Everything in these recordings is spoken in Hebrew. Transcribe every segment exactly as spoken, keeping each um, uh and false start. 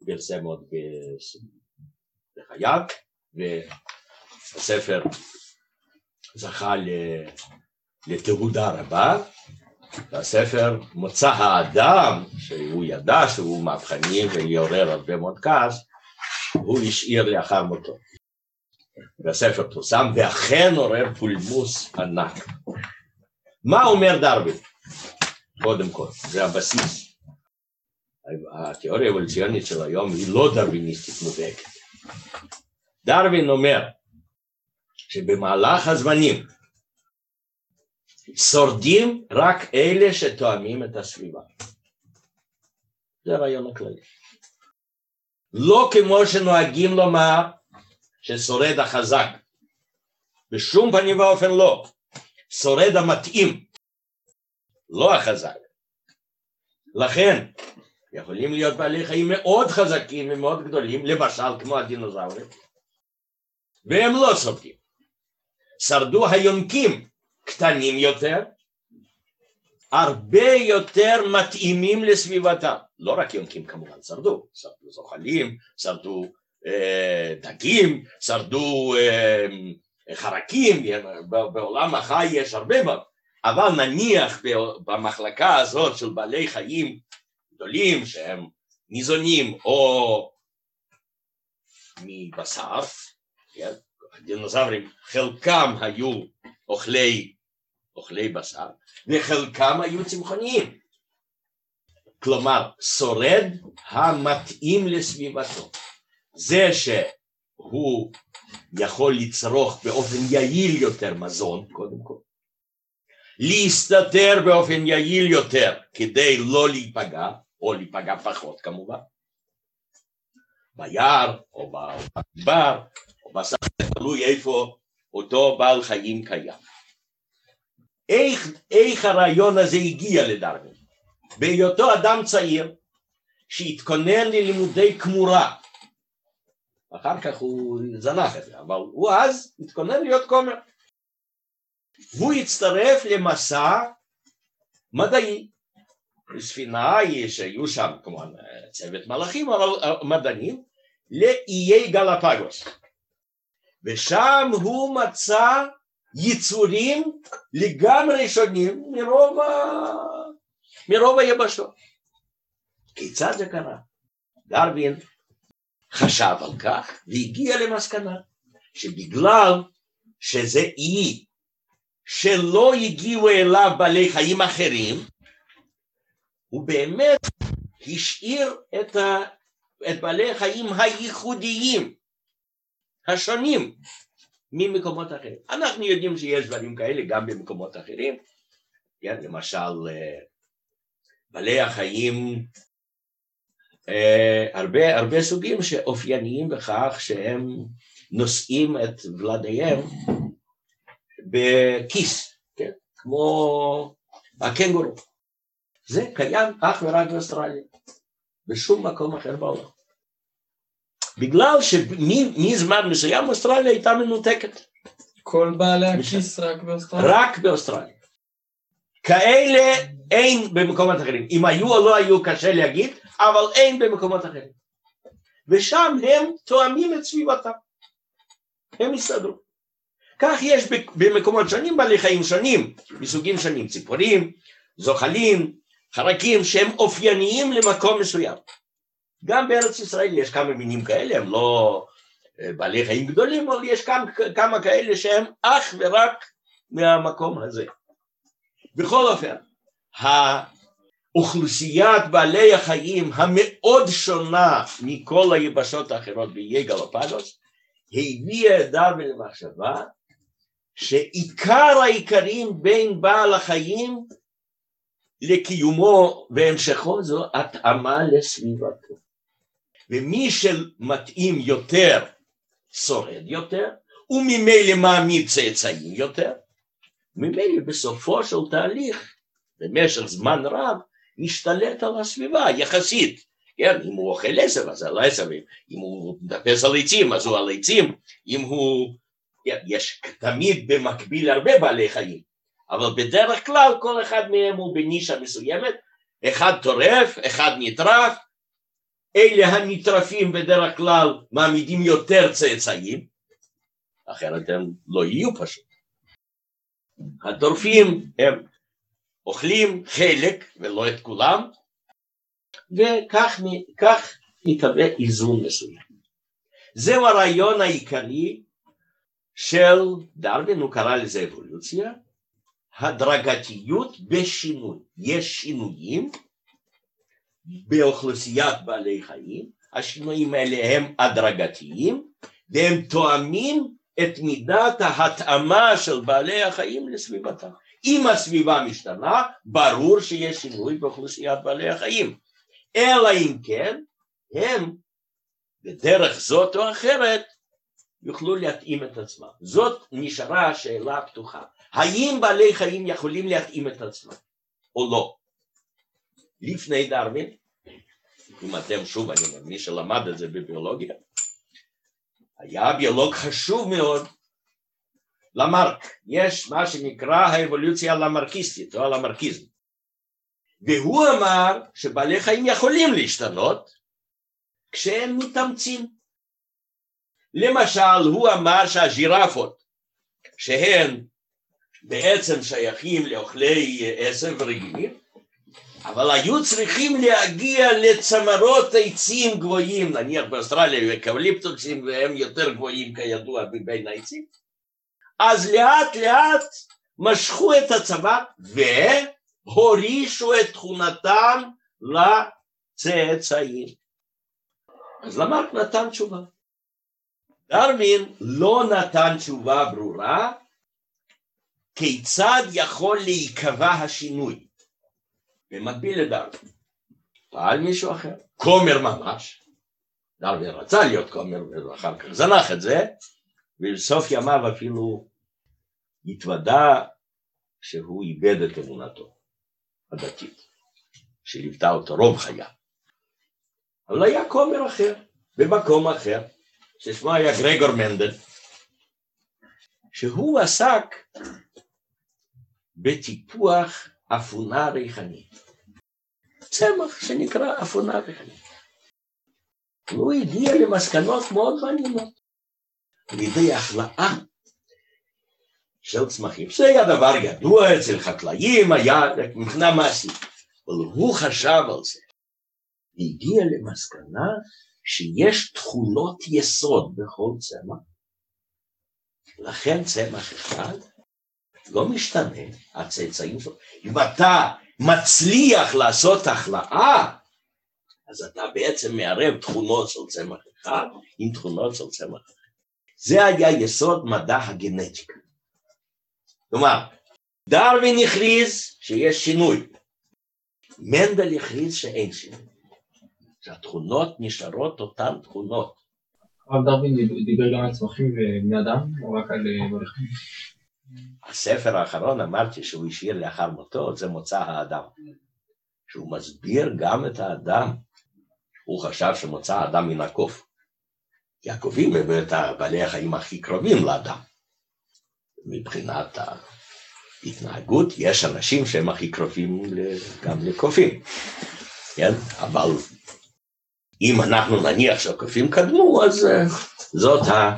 פרסם עוד בחייו, והספר זכה לתהודה רבה. והספר מוצא האדם, שהוא ידע שהוא מהפכני ויעורר הרבה מאוד כעס, הוא השאיר לאחר מותו. והספר פורסם, ואכן עורר פולמוס ענק. מה אומר דרווין? קודם כל, זה הבסיס. התיאוריה האבולוציונית של היום היא לא דרוויניסטית מובהקת. דרווין אומר שבמהלך הזמנים שורדים רק אלה שתואמים את הסביבה. זה הרעיון הכללי. לא כמו שנוהגים לומר ששורד החזק. בשום פנים ואופן לא. שורד המתאים, לא החזק. לכן יכולים להיות בעלי חיים מאוד חזקים ומאוד גדולים, למשל כמו הדינוזאורים, והם לא שורדים. שרדו היונקים קטנים יותר, הרבה יותר מתאימים לסביבתם. לא רק יונקים כמובן שרדו, שרדו זוחלים, שרדו אה, דגים, שרדו אה, חרקים, בעולם החי יש הרבה בה, אבל נניח במחלקה הזאת של בעלי חיים גדולים שהם ניזונים או מבשר, כן? הדינוזאורים חלקם היו אוכלי, אוכלי בשר וחלקם היו צמחוניים. כלומר, שורד המתאים לסביבתו. זה שהוא יכול לצרוך באופן יעיל יותר מזון, קודם כל. להסתתר באופן יעיל יותר כדי לא להיפגע, או להיפגע פחות כמובן. ביער, או במדבר, או בסך, תלוי איפה אותו בעל חיים קיים. איך, איך הרעיון הזה הגיע לדרווין? בהיותו אדם צעיר שהתכונן ללימודי כמורה. אחר כך הוא זנח את זה, אבל הוא אז התכונן להיות כומר. והוא הצטרף למסע מדעי. בספינה שהיו שם כמובן צוות מלאכים, אבל מדענים, לאיי גלפגוס. ושם הוא מצא יצורים לגמרי שונים מרוב, ה... מרוב היבשות. כיצד זה קרה? דרווין חשב על כך והגיע למסקנה שבגלל שזה אי שלא הגיעו אליו בעלי חיים אחרים, הוא באמת השאיר את, ה... את בעלי חיים הייחודיים השונים ממקומות אחרים. אנחנו יודעים שיש דברים כאלה גם במקומות אחרים, כן? למשל בעלי החיים, הרבה, הרבה סוגים שאופייניים בכך שהם נושאים את ולדיהם בכיס, כן? כמו הקנגורו. זה קיים אך ורק באוסטרליה, בשום מקום אחר בעולם. בגלל שמזמן מסוים אוסטרליה הייתה מנותקת. כל בעלי הכיס רק באוסטרליה? רק באוסטרליה. כאלה אין במקומות אחרים. אם היו או לא היו קשה להגיד, אבל אין במקומות אחרים. ושם הם תואמים את סביבתם. הם הסתדרו. כך יש במקומות שונים בעלי חיים שונים, מסוגים שונים, ציפורים, זוחלים, חרקים, שהם אופייניים למקום מסוים. גם בארץ ישראל יש כמה מינים כאלה, הם לא בעלי חיים גדולים, אבל יש כמה, כמה כאלה שהם אך ורק מהמקום הזה. בכל אופן, האוכלוסיית בעלי החיים המאוד שונה מכל היבשות האחרות באיי גלפגוס, הביאה את דרווין למחשבה שעיקר העיקרים בין בעל החיים לקיומו והמשכו זו התאמה לסביבתו. ומי שמתאים יותר שורד יותר, וממילא מעמיד צאצאים יותר, ממילא בסופו של תהליך, במשך זמן רב, משתלט על הסביבה יחסית. כן, אם הוא אוכל עשב, אז על עשבים, אם הוא מטפס על עצים, אז הוא על עצים, אם הוא... יש תמיד במקביל הרבה בעלי חיים, אבל בדרך כלל כל אחד מהם הוא בנישה מסוימת, אחד טורף, אחד נטרף, אלה הנטרפים בדרך כלל מעמידים יותר צאצאים, אחרת הם לא יהיו פשוט. הטורפים הם אוכלים חלק ולא את כולם, וכך מתהווה איזון מסוים. זהו הרעיון העיקרי של דרווין, הוא קרא לזה אבולוציה, הדרגתיות בשינוי. יש שינויים באוכלוסיית בעלי חיים, השינויים האלה הם הדרגתיים, והם תואמים את מידת ההתאמה של בעלי החיים לסביבתם. אם הסביבה משתנה, ברור שיש שינוי באוכלוסיית בעלי החיים. אלא אם כן, הם בדרך זאת או אחרת יוכלו להתאים את עצמם. זאת נשארה השאלה הפתוחה. האם בעלי חיים יכולים להתאים את עצמם או לא? לפני דרווין, אם אתם שוב, אני אומר, מי שלמד את זה בביולוגיה, היה ביולוג חשוב מאוד, למרק. יש מה שנקרא האבולוציה הלמרקיסטית או הלמרקיזם. והוא אמר שבעלי חיים יכולים להשתנות כשהם מתאמצים. למשל, הוא אמר שהג'ירפות, שהן בעצם שייכים לאוכלי עשב רגילים, אבל היו צריכים להגיע לצמרות עצים גבוהים, נניח באוסטרליה אקליפטוסים, והם יותר גבוהים כידוע מבין העצים, אז לאט לאט משכו את הצוואר והורישו את תכונתם לצאצאים. אז למרק נתן תשובה. דרווין לא נתן תשובה ברורה כיצד יכול להיקבע השינוי. במקביל לדרווין פעל מישהו אחר, כומר ממש. דרווין רצה להיות כומר ואחר כך זנח את זה, ובסוף ימיו אפילו התוודה שהוא איבד את אמונתו הדתית, שליוותה אותו רוב חייו. אבל היה כומר אחר, במקום אחר, ששמו היה גרגור מנדל, שהוא עסק בטיפוח אפונה ריחנית. צמח שנקרא אפונה ריחנית. הוא הגיע למסקנות מאוד מעניינות. על ידי החלאה של צמחים. זה היה דבר ידוע אצל חקלאים, היה מבחינה מעשית. אבל הוא חשב על זה. הגיע למסקנה שיש תכונות יסוד בכל צמח. לכן צמח אחד לא משתנה, הצאצאים שלו. אם אתה מצליח לעשות החלאה, אז אתה בעצם מערב תכונות של צמח אחד עם תכונות של צמח אחד. זה היה יסוד מדע הגנטיקה. כלומר, דרווין הכריז שיש שינוי. מנדל הכריז שאין שינוי. שהתכונות נשארות אותן תכונות. אבל דרווין דיבר גם על צמחים ובני אדם, או רק על בעלי חיים? הספר האחרון אמרתי שהוא השאיר לאחר מותו, זה מוצא האדם. שהוא מסביר גם את האדם. הוא חשב שמוצא האדם מן הקוף. כי הקופים הם את בעלי החיים הכי קרובים לאדם. מבחינת ההתנהגות, יש אנשים שהם הכי קרובים גם לקופים. כן? אבל אם אנחנו נניח שהקופים קדמו, אז זאת ה...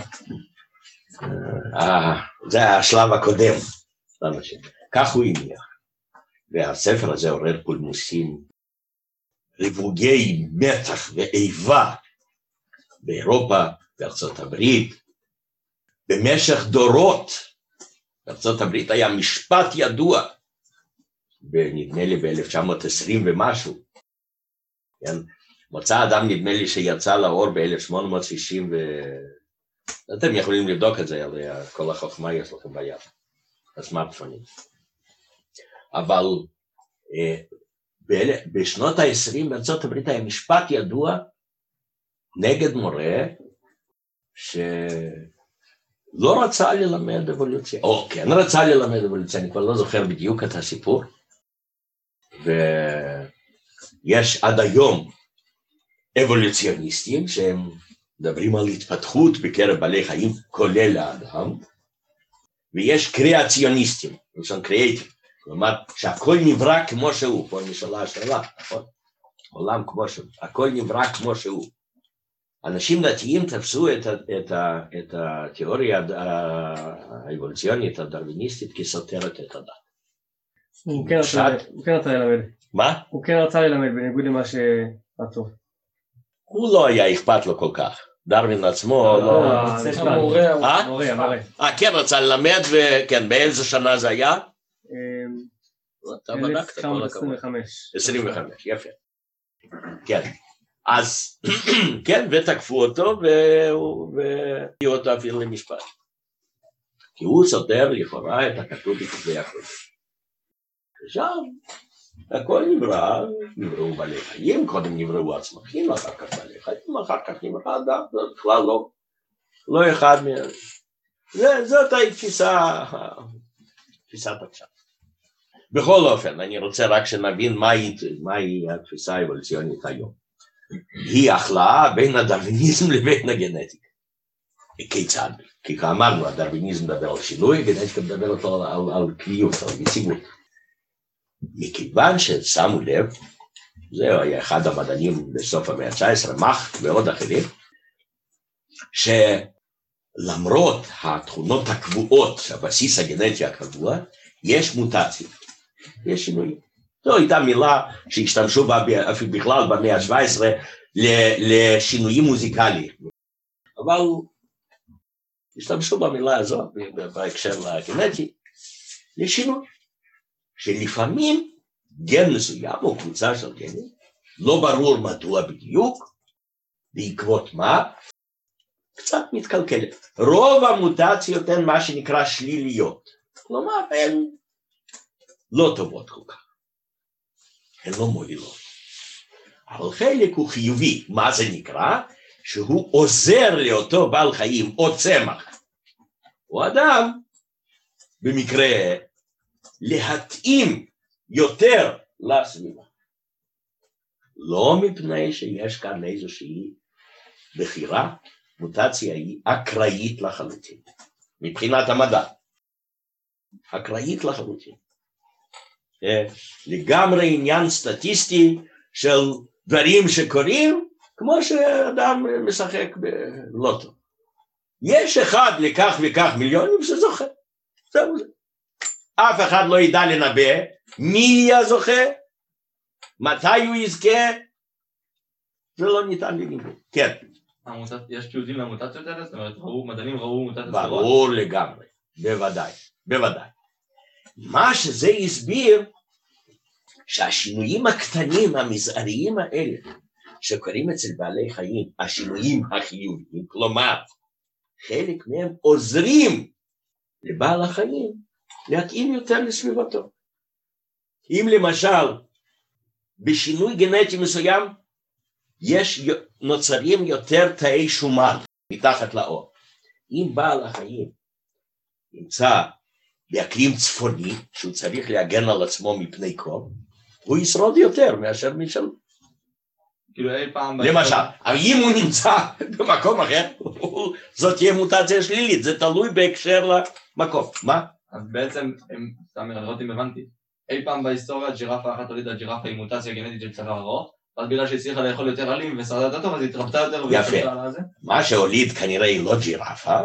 זה השלב הקודם. כך הוא הניח. והספר הזה עורר פולמוסים ריבוגי מתח ואיבה באירופה, בארצות הברית, במשך דורות. בארצות הברית היה משפט ידוע, נדמה לי ב-אלף תשע מאות עשרים ומשהו, כן? מוצא אדם נדמה לי שיצא לאור ב-אלף שמונה מאות שישים, ו... אתם יכולים לבדוק את זה, כל החוכמה יש לכם ביד, הסמארטפונים. אבל בשנות ה-עשרים בארצות הברית היה משפט ידוע, נגד מורה שלא רצה ללמד אבולוציה, או כן רצה ללמד אבולוציה, אני כבר לא זוכר בדיוק את הסיפור, ויש עד היום אבולוציוניסטים שהם מדברים על התפתחות בקרב בעלי חיים, כולל האדם, ויש קריאציוניסטים, למשל קריאטיב, כלומר שהכל נברא כמו שהוא, פה נשאלה השאלה, נכון? עולם כמו שהוא, הכל נברא כמו שהוא. אנשים דתיים תפסו את, את, את התיאוריה האבולוציונית הדרוויניסטית כסותרת את הדת. הוא כן רצה ללמד. מה? הוא כן רצה ללמד בניגוד למה שרצו. הוא לא היה אכפת לו כל כך. דרווין עצמו לא... המורה, המורה. אה, כן רצה ללמד, וכן, באיזה שנה זה היה? אלף תשע מאות עשרים וחמש. עשרים וחמש, יפה. כן. אז, כן, ותקפו אותו, והביאו אותו אפילו למשפט. כי הוא סותר לכאורה את הכתוב בכתבי הקודש. ושם, הכל נברא, נבראו בעלי חיים, קודם נבראו הצמחים, אחר כך בעלי חיים, אחר כך נברא אדם, זה בכלל לא, לא אחד מהם. זאת התפיסה, תפיסת הפשט. בכל אופן, אני רוצה רק שנבין מהי התפיסה האבולוציונית היום. היא הכלאה בין הדרוויניזם לבין הגנטיקה. כיצד? כי כאמרנו, הדרוויניזם מדבר על שינוי, הגנטיקה מדברת על קביעות, על יציבות. מכיוון ששמו לב, זהו היה אחד המדענים בסוף המאה ה-תשע עשרה, מאך ועוד אחרים, שלמרות התכונות הקבועות, הבסיס הגנטי הקבוע, יש מוטציות, יש שינויים. זו הייתה מילה שהשתמשו בה אפילו בכלל במאה ה-שבע עשרה לשינויים מוזיקליים. אבל השתמשו במילה הזאת בהקשר לגנטי, לשינוי. שלפעמים גן מסוים או קבוצה של גנים, לא ברור מדוע בדיוק, בעקבות מה, קצת מתקלקלת. רוב המוטציות הן מה שנקרא שליליות, כלומר הן לא טובות כל כך, הן לא מועילות. אבל חלק הוא חיובי, מה זה נקרא? שהוא עוזר לאותו בעל חיים או צמח, או אדם, במקרה להתאים יותר לסביבה. לא מפני שיש כאן איזושהי בחירה, מוטציה היא אקראית לחלוטין, מבחינת המדע. אקראית לחלוטין. לגמרי עניין סטטיסטי של דברים שקורים, כמו שאדם משחק בלוטו. יש אחד לכך וכך מיליונים שזוכה. זהו זה. אף אחד לא ידע לנבא מי יהיה הזוכה, מתי הוא יזכה, זה לא ניתן לניבוא. כן. יש תיעודים למוטציות האלה? זאת אומרת, מדענים ראו מוטציות? ברור לגמרי, בוודאי, בוודאי. מה שזה הסביר, שהשינויים הקטנים המזעריים האלה, שקוראים אצל בעלי חיים, השינויים החיוביים, כלומר, חלק מהם עוזרים לבעל החיים, להתאים יותר לסביבתו. אם למשל, בשינוי גנטי מסוים, יש נוצרים יותר תאי שומן מתחת לאור. אם בעל החיים נמצא באקלים צפוני, שהוא צריך להגן על עצמו מפני קור, הוא ישרוד יותר מאשר משל. כאילו אי פעם... למשל, אם הוא נמצא במקום אחר, זאת תהיה מוטציה שלילית, זה תלוי בהקשר למקום. מה? אז בעצם, סתם לראות אם הבנתי, אי פעם בהיסטוריה ג'ירפה אחת הולידה ג'ירפה עם מוטציה גנטית של צוואר ארוך, אז בגלל שהצליחה לאכול יותר עלים ושרדה יותר טוב, אז היא התרבתה יותר. יפה. מה שהוליד כנראה היא לא ג'ירפה,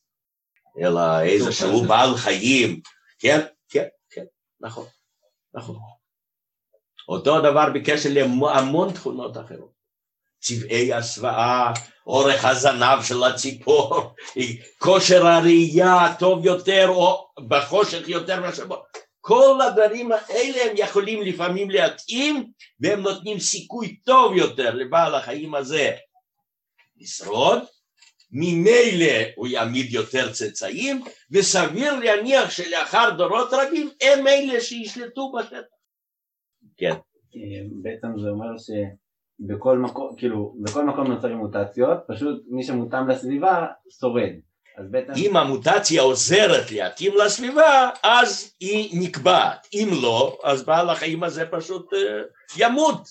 אלא איזשהו בעל חיים. כן, כן, כן, נכון, נכון. אותו דבר בקשר להמון תכונות אחרות. צבעי הסוואה, אורך הזנב של הציפור, כושר הראייה טוב יותר או בחושך יותר מאשר בו. כל הדברים האלה הם יכולים לפעמים להתאים, והם נותנים סיכוי טוב יותר לבעל החיים הזה לשרוד. ממילא הוא יעמיד יותר צאצאים, וסביר להניח שלאחר דורות רבים הם אלה שישלטו בשטח. כן. בעצם זה אומר שבכל מקום, כאילו, בכל מקום נוצרים מוטציות, פשוט מי שמותאם לסביבה שורד. אז בעצם... אם המוטציה עוזרת להתאים לסביבה, אז היא נקבעת. אם לא, אז בעל החיים הזה פשוט uh, ימות.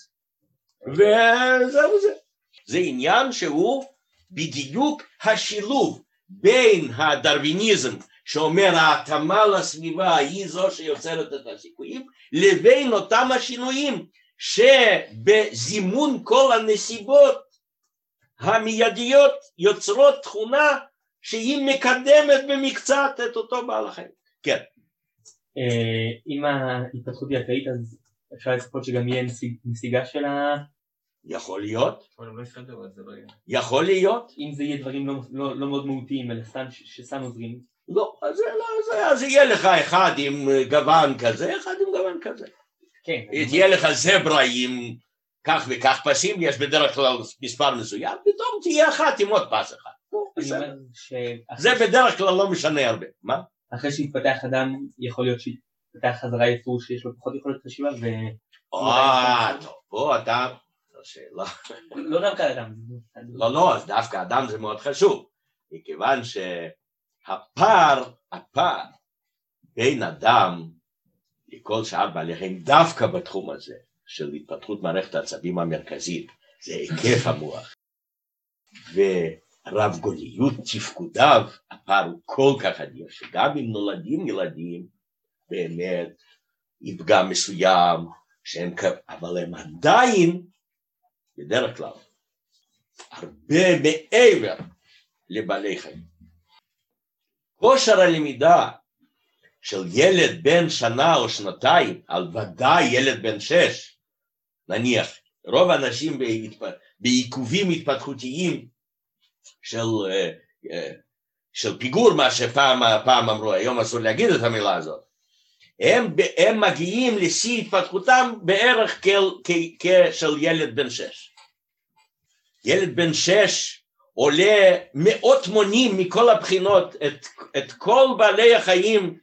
וזהו זה. זה עניין שהוא בדיוק השילוב בין הדרוויניזם, שאומר ההתאמה לסביבה היא זו שיוצרת את הסיכויים, לבין אותם השינויים שבזימון כל הנסיבות המיידיות יוצרות תכונה שהיא מקדמת במקצת את אותו בעל החיים. כן. אם ההתפתחות היא אקראית, אז אפשר לצפות שגם יהיה נסיגה של ה... יכול להיות. יכול להיות. אם זה יהיה דברים לא מאוד מהותיים, אלא סתם שסתם עוזרים. לא, אז יהיה לך אחד עם גוון כזה, אחד עם גוון כזה. כן. יהיה לך זברה עם כך וכך פסים, יש בדרך כלל מספר מסוים, פתאום תהיה אחת עם עוד פס אחד. זה בדרך כלל לא משנה הרבה. מה? אחרי שהתפתח אדם, יכול להיות שהתפתח חזרה יצור שיש לו פחות יכולת חשיבה ו... אה, טוב, פה אתה... שאלה. לא דווקא אדם. לא, לא, אז דווקא אדם זה מאוד חשוב. מכיוון שהפער, הפער בין אדם לכל שאר בעלי חיים, דווקא בתחום הזה של התפתחות מערכת העצבים המרכזית, זה היקף המוח. ורב גוליות תפקודיו, הפער הוא כל כך אדיר, שגם אם נולדים ילדים, באמת, יפגע מסוים, שהם, אבל הם עדיין, בדרך כלל, הרבה מעבר לבעלי חיים. כושר הלמידה של ילד בן שנה או שנתיים, על ודאי ילד בן שש, נניח, רוב האנשים בעיכובים התפתחותיים של, של פיגור, מה שפעם פעם אמרו, היום אסור להגיד את המילה הזאת, הם, הם מגיעים לשיא התפתחותם בערך כשל ילד בן שש. ילד בן שש עולה מאות מונים מכל הבחינות את, את כל בעלי החיים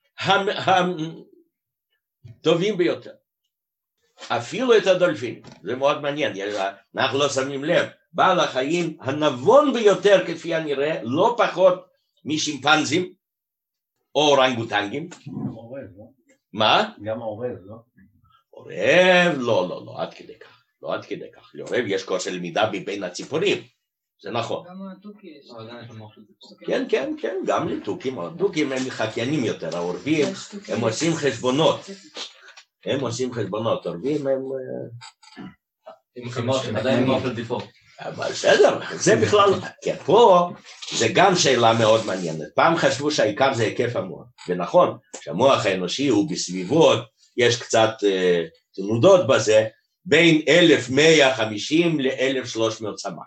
הטובים ביותר. אפילו את הדולפין, זה מאוד מעניין, אנחנו לא שמים לב, בעל החיים הנבון ביותר כפי הנראה, לא פחות משימפנזים או אורנגוטנגים. עורב, לא? מה? גם עורב, לא? עורב, לא, לא, לא, עד כדי כך, לא עד כדי כך, לעורב יש כושר למידה בין הציפורים, זה נכון. גם התוכי יש. כן, כן, כן, גם לתוכים, התוכים הם חקיינים יותר, העורבים, הם עושים חשבונות, הם עושים חשבונות, עורבים הם... עם חימות, הם עדיין מוח לדיפו. אבל בסדר, זה בכלל, כן, פה זה גם שאלה מאוד מעניינת. פעם חשבו שהעיקר זה היקף המוח, ונכון, שהמוח האנושי הוא בסביבות, יש קצת אה, תנודות בזה, בין אלף מאה וחמישים ל-אלף ושלוש מאות סמ"ק.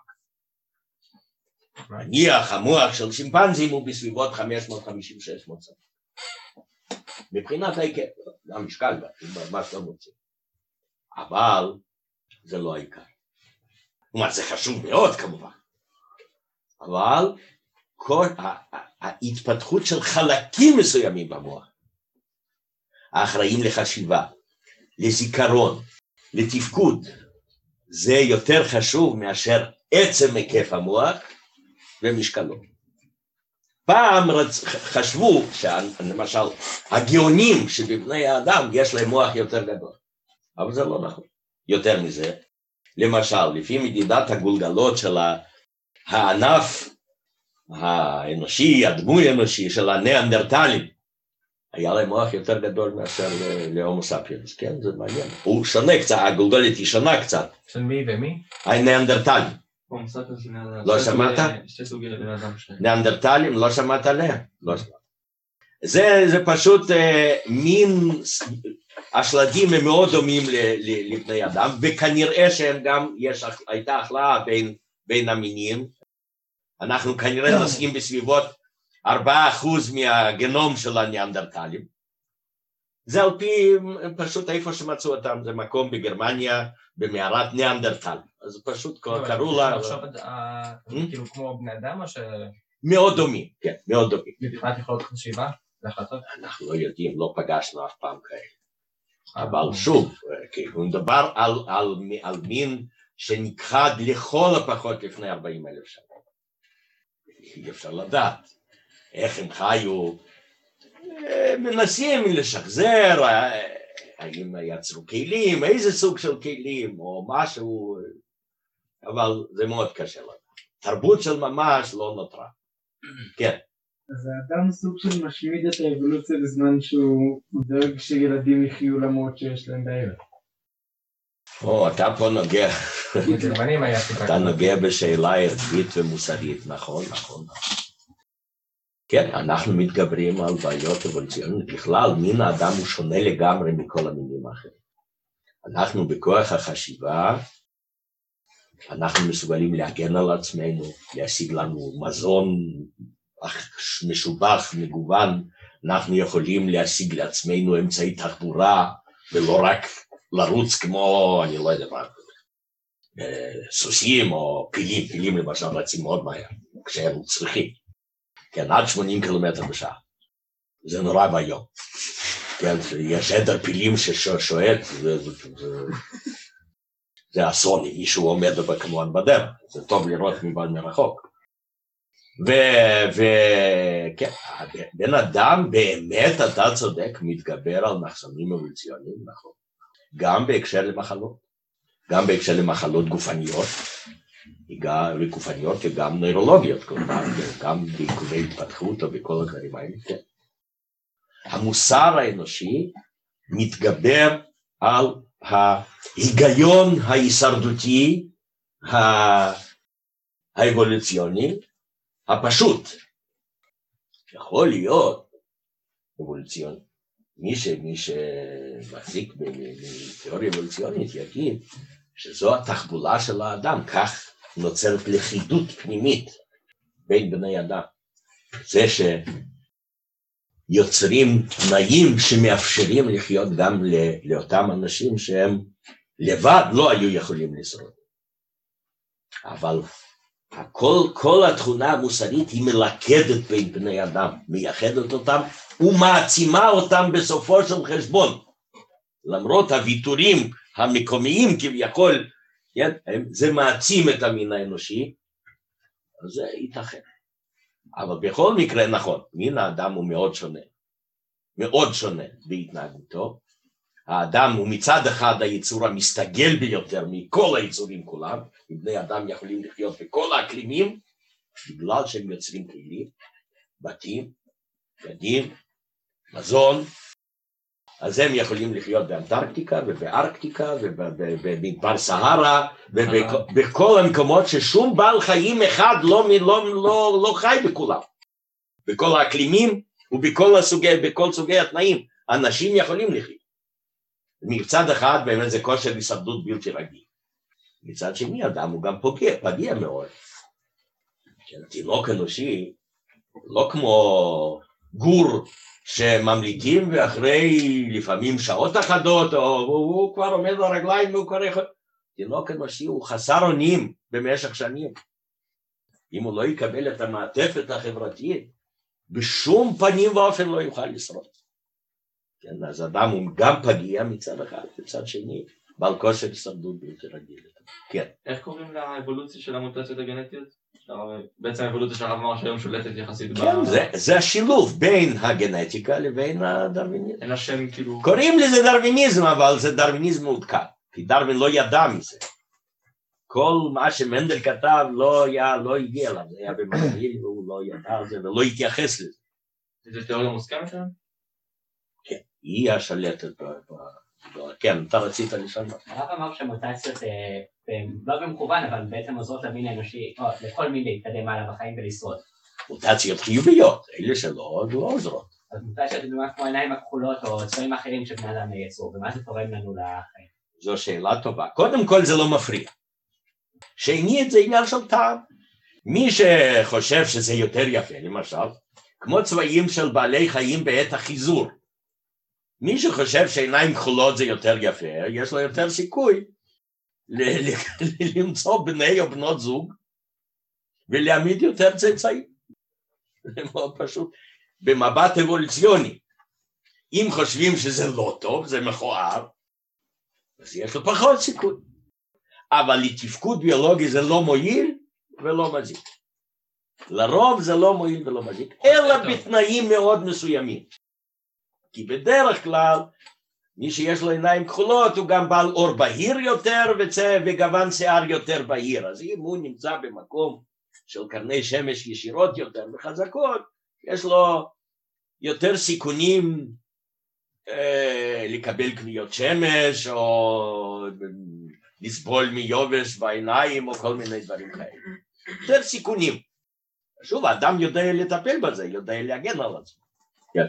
נניח המוח של שימפנזים הוא בסביבות חמש מאות חמישים עד שש מאות סמ"ק. מבחינת ההיקף, גם משקל, מה שאתה מוצא. אבל זה לא העיקר. כלומר, זה חשוב מאוד כמובן, אבל כל ההתפתחות של חלקים מסוימים במוח, האחראים לחשיבה, לזיכרון, לתפקוד, זה יותר חשוב מאשר עצם היקף המוח ומשקלו. פעם חשבו שלמשל הגאונים שבבני האדם יש להם מוח יותר גדול, אבל זה לא נכון. יותר מזה, למשל, לפי מדידת הגולגלות של הענף האנושי, הדמוי האנושי של הניאנדרטלים, היה להם מוח יותר גדול מאשר להומו ספיאנס, כן? זה מעניין. הוא שונה קצת, הגולגלת היא שונה קצת. של מי ומי? הניאנדרטלים. הומו ספיאנס זה לא שמעת? שתי סוגי לבני אדם שלהם. ניאנדרטלים, לא שמעת עליהם? לא שמעת. זה פשוט מין... השלדים הם מאוד דומים לבני אדם, וכנראה שהם גם, יש, הייתה הכלאה בין, בין המינים. אנחנו כנראה נוסעים בסביבות ארבעה אחוז מהגנום של הניאנדרטלים. זה על פי פשוט איפה שמצאו אותם, זה מקום בגרמניה, במערת ניאנדרטל. אז פשוט קראו לה... עכשיו כאילו כמו בני אדם או ש... מאוד דומים, כן, מאוד דומים. מבחינת יכולות חשיבה? אנחנו לא יודעים, לא פגשנו אף פעם כאלה. אבל שוב, כי הוא מדבר על, על, על מין שנכחד לכל הפחות לפני ארבעים אלף שנה. אי אפשר לדעת איך הם חיו, מנסים לשחזר, האם יצרו כלים, איזה סוג של כלים או משהו, אבל זה מאוד קשה לדעת. תרבות של ממש לא נותרה. כן. אז האדם סוג של משמיד את האבולוציה בזמן שהוא דואג שילדים יחיו למרות שיש להם בעיה. או, אתה פה נוגע, בגרמנים היה טיפה. אתה נוגע בשאלה ערכית ומוסרית, נכון, נכון. כן, אנחנו מתגברים על בעיות אבולוציוניות, בכלל מין האדם הוא שונה לגמרי מכל המינים האחרים. אנחנו בכוח החשיבה, אנחנו מסוגלים להגן על עצמנו, להשיג לנו מזון משובח, מגוון, אנחנו יכולים להשיג לעצמנו אמצעי תחבורה, ולא רק לרוץ כמו, אני לא יודע מה, סוסים או פילים, פילים למשל רצים מאוד מהר, כשהם צריכים, כן, עד שמונים קילומטר בשעה, זה נורא ביום, כן, יש עדר פילים ששואל, זה, זה, זה, זה אסון אם מישהו עומד כמובן בדרך, זה טוב לראות מבעד מרחוק. וכן, בן אדם באמת, אתה צודק, מתגבר על מחסומים אבולוציוניים, נכון. גם בהקשר למחלות, גם בהקשר למחלות גופניות, גופניות וגם נוירולוגיות, גם בעיכובי התפתחות או בכל הדברים האלה, כן. המוסר האנושי מתגבר על ההיגיון ההישרדותי האבולוציוני הפשוט. יכול להיות אבולוציוני. מי שמחזיק בתיאוריה אבולוציונית יגיד שזו התחבולה של האדם, כך נוצרת לכידות פנימית בין בני אדם. זה שיוצרים תנאים שמאפשרים לחיות גם לאותם אנשים שהם לבד לא היו יכולים לשרוד. אבל הכל, כל התכונה המוסרית היא מלכדת בין בני אדם, מייחדת אותם ומעצימה אותם בסופו של חשבון. למרות הוויתורים המקומיים כביכול, כן, זה מעצים את המין האנושי, אז זה ייתכן. אבל בכל מקרה נכון, מין האדם הוא מאוד שונה, מאוד שונה בהתנהגותו. האדם הוא מצד אחד היצור המסתגל ביותר מכל היצורים כולם, בני אדם יכולים לחיות בכל האקלימים, בגלל שהם יוצרים כלים, בתים, בגדים, מזון, אז הם יכולים לחיות באנטרקטיקה ובארקטיקה ובמדבר סהרה ובכל המקומות ששום בעל חיים אחד לא, לא, לא, לא חי בכולם. בכל האקלימים ובכל הסוגי, בכל סוגי התנאים, אנשים יכולים לחיות. מצד אחד באמת זה כושר הישרדות בלתי רגיל. מצד שני אדם הוא גם פוגע, פגיע מאוד. תינוק אנושי, לא כמו גור שממליטים ואחרי לפעמים שעות אחדות, או הוא כבר עומד על הרגליים והוא כבר יכול... תינוק אנושי הוא חסר אונים במשך שנים. אם הוא לא יקבל את המעטפת החברתית, בשום פנים ואופן לא יוכל לשרוד. כן, אז אדם הוא גם פגיע מצד אחד, מצד שני, בעל כושר הישרדות בלתי רגיל. כן. איך קוראים לאבולוציה של המוטציות הגנטיות? בעצם האבולוציה של הרב אמר שהיום שולטת יחסית. כן, זה השילוב בין הגנטיקה לבין הדרוויניזם. אין השם כאילו... קוראים לזה דרוויניזם, אבל זה דרוויניזם מעודכן, כי דרווין לא ידע מזה. כל מה שמנדל כתב לא הגיע לה, זה היה במקביל והוא לא ידע על זה ולא התייחס לזה. זה תיאוריה מוסכמת היום? כן, היא השלטת. כן, אתה רצית לשאול מה? הרב אמר שמוטציות לא במכוון, אבל בעצם עוזרות למין האנושי, או לכל מין להתקדם הלאה בחיים ולשרוד. מוטציות חיוביות, אלה שלא, לא עוזרות. אז מוטציות זה כמו עיניים הכחולות או צבעים אחרים שבני אדם יצרו, ומה זה תורם לנו לחיים? זו שאלה טובה. קודם כל זה לא מפריע. שנית זה עניין של טעם. מי שחושב שזה יותר יפה, למשל, כמו צבעים של בעלי חיים בעת החיזור. מי שחושב שעיניים כחולות זה יותר יפה, יש לו יותר סיכוי למצוא בני או בנות זוג ולהעמיד יותר צאצאים. זה מאוד פשוט. במבט אבולוציוני, אם חושבים שזה לא טוב, זה מכוער, אז יש לו פחות סיכוי. אבל לתפקוד ביולוגי זה לא מועיל ולא מזיק. לרוב זה לא מועיל ולא מזיק, אלא בתנאים מאוד מסוימים. כי בדרך כלל, מי שיש לו עיניים כחולות הוא גם בעל אור בהיר יותר וגוון שיער יותר בהיר. אז אם הוא נמצא במקום של קרני שמש ישירות יותר וחזקות, יש לו יותר סיכונים אה, לקבל כוויות שמש, או לסבול מיובש בעיניים, או כל מיני דברים כאלה. יותר סיכונים. שוב, האדם יודע לטפל בזה, יודע להגן על עצמו. כן.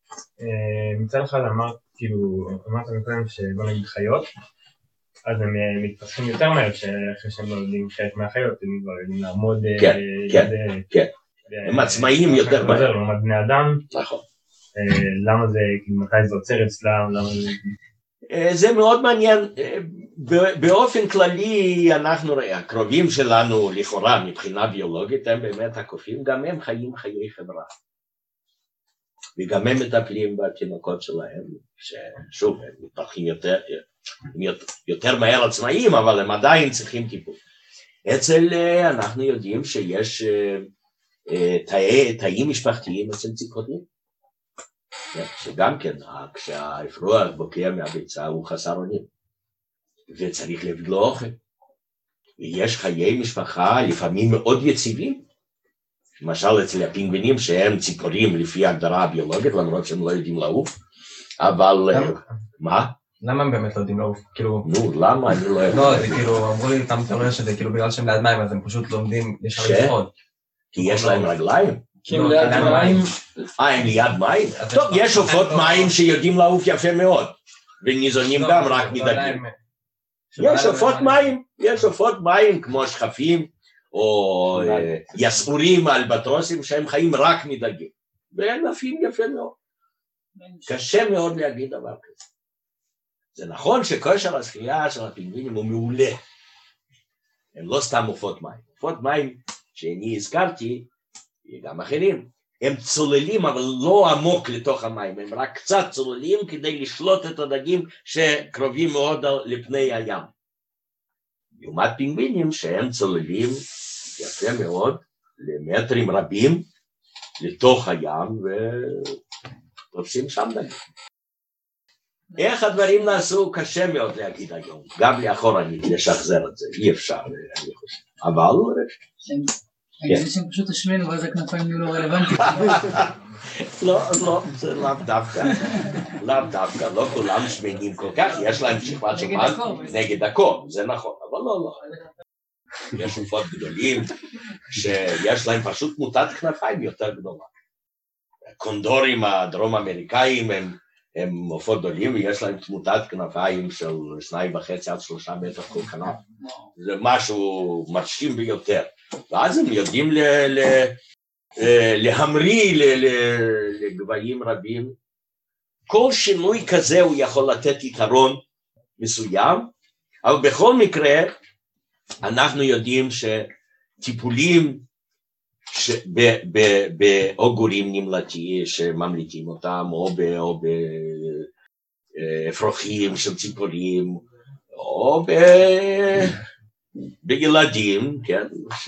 מצד אחד אמרת, כאילו, אמרת מקודם שבוא נגיד חיות, אז הם מתפתחים יותר מהר, שאחרי שהם לא יודעים חלק מהחיות, הם כבר יודעים לעמוד... כן, כן, כן. הם עצמאיים יותר מהר. לעומת בני אדם. נכון. למה זה, כאילו, מתי זה עוצר אצלם, למה זה... זה מאוד מעניין, באופן כללי אנחנו, הקרובים שלנו לכאורה מבחינה ביולוגית הם באמת הקופים, גם הם חיים חיי חברה. וגם הם מטפלים בתינוקות שלהם, ששוב הם מתפתחים יותר, יותר מהר עצמאיים, אבל הם עדיין צריכים טיפול. אצל אנחנו יודעים שיש תאי, תאים משפחתיים אצל ציפורים. שגם כן, כשהאפרוח בוקע מהביצה הוא חסר אונים, וצריך להביא לו אוכל. ויש חיי משפחה לפעמים מאוד יציבים, למשל אצל הפינגווינים שהם ציפורים לפי ההגדרה הביולוגית, למרות שהם לא יודעים לעוף, אבל... מה? למה הם באמת לא יודעים לעוף? כאילו... נו, למה? אני לא יודע. לא, זה כאילו, אמרו לי פעם תאמר שזה כאילו בגלל שהם ליד מים, אז הם פשוט לומדים ישר לשחוד. כי יש להם רגליים? כי הם ליד מים. אה, הם ליד מים? טוב, יש עופות מים שיודעים לעוף יפה מאוד, וניזונים גם רק מדגים. יש עופות מים, יש עופות מים כמו שחפים, או יסעורים, אלבטרוסים, שהם חיים רק מדגים. והם עפים יפה מאוד. קשה מאוד להגיד דבר כזה. זה נכון שכושר השחייה של הפינגווינים הוא מעולה. הם לא סתם עופות מים. עופות מים שאני הזכרתי, גם אחרים, הם צוללים אבל לא עמוק לתוך המים, הם רק קצת צוללים כדי לשלוט את הדגים שקרובים מאוד לפני הים. לעומת פינגווינים שהם צוללים יפה מאוד למטרים רבים לתוך הים ותופסים שם דגים. איך הדברים נעשו קשה מאוד להגיד היום, גם לאחורנית לשחזר את זה, אי אפשר, אני חושב, אבל... אני חושב שהם פשוט השמנו ואז הכנפיים נהיו לא רלוונטיים. לא, לא, זה לאו דווקא, לאו דווקא, לא כולם שמנים כל כך, יש להם שכבת שומן נגד הקור, זה נכון, אבל לא, לא. יש עופות גדולים שיש להם פשוט מוטת כנפיים יותר גדולה. הקונדורים הדרום אמריקאים הם הם עופות גדולים ויש להם תמותת כנפיים של שניים וחצי עד שלושה מטר כל כנף. זה משהו מרשים ביותר. ואז הם יודעים להמריא לגבהים רבים. כל שינוי כזה הוא יכול לתת יתרון מסוים, אבל בכל מקרה אנחנו יודעים שטיפולים או גורים נמלטי שממליטים אותם, או באפרוחים של ציפורים, או בילדים, כן,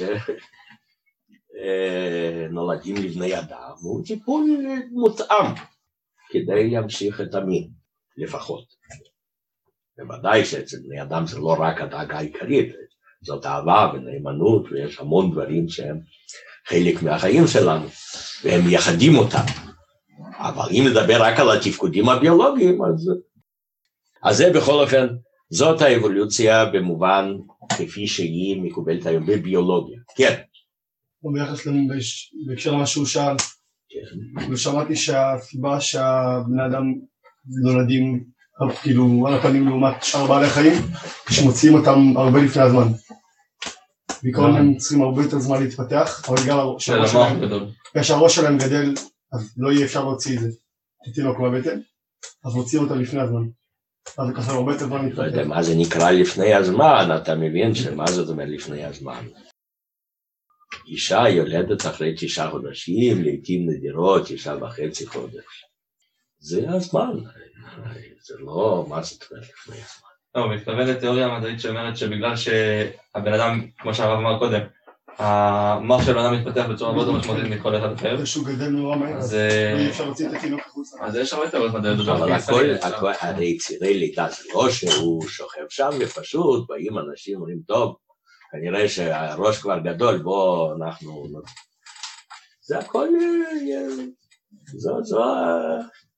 שנולדים לבני אדם, הוא טיפול מותאם כדי להמשיך את המין, לפחות. בוודאי שאצל בני אדם זה לא רק הדאגה העיקרית, זאת אהבה ונאמנות, ויש המון דברים שהם חלק מהחיים שלנו, והם מייחדים אותם. אבל אם נדבר רק על התפקודים הביולוגיים, אז, אז זה בכל אופן, זאת האבולוציה במובן כפי שהיא מקובלת היום בביולוגיה. כן. ביחס בהקשר למה שהוא שאל, ושמעתי שהסיבה שהבני אדם נולדים כאילו על הפנים לעומת שאר בעלי חיים, שמוציאים אותם הרבה לפני הזמן. בעיקרון הם צריכים הרבה יותר זמן להתפתח, אבל גם שהראש שלהם גדל, אז לא יהיה אפשר להוציא את זה, תתינוק מהבטן, אז מוציאים אותם לפני הזמן. אז זה ככה הרבה יותר זמן להתפתח. לא יודע, מה זה נקרא לפני הזמן, אתה מבין שמה זאת אומרת לפני הזמן. אישה יולדת אחרי תשעה חודשים, לעתים נדירות, תשעה וחצי חודש. זה הזמן, זה לא מה זאת אומרת לפני הזמן. לא, מתכוון לתיאוריה המדעית שאומרת שבגלל שהבן אדם, כמו שהרב אמר קודם, המוח של בן אדם מתפתח בצורה מאוד משמעותית מכל אחד אחר. שהוא גדל נורא מהר, אז אי אפשר להוציא את התינוק החוצה. אז יש הרבה תיאוריות מדעיות. אבל הכל, הרי צירי לידה זה לא שהוא שוכב שם ופשוט, באים אנשים אומרים, טוב, כנראה שהראש כבר גדול, בוא אנחנו... זה הכל... זו, זו...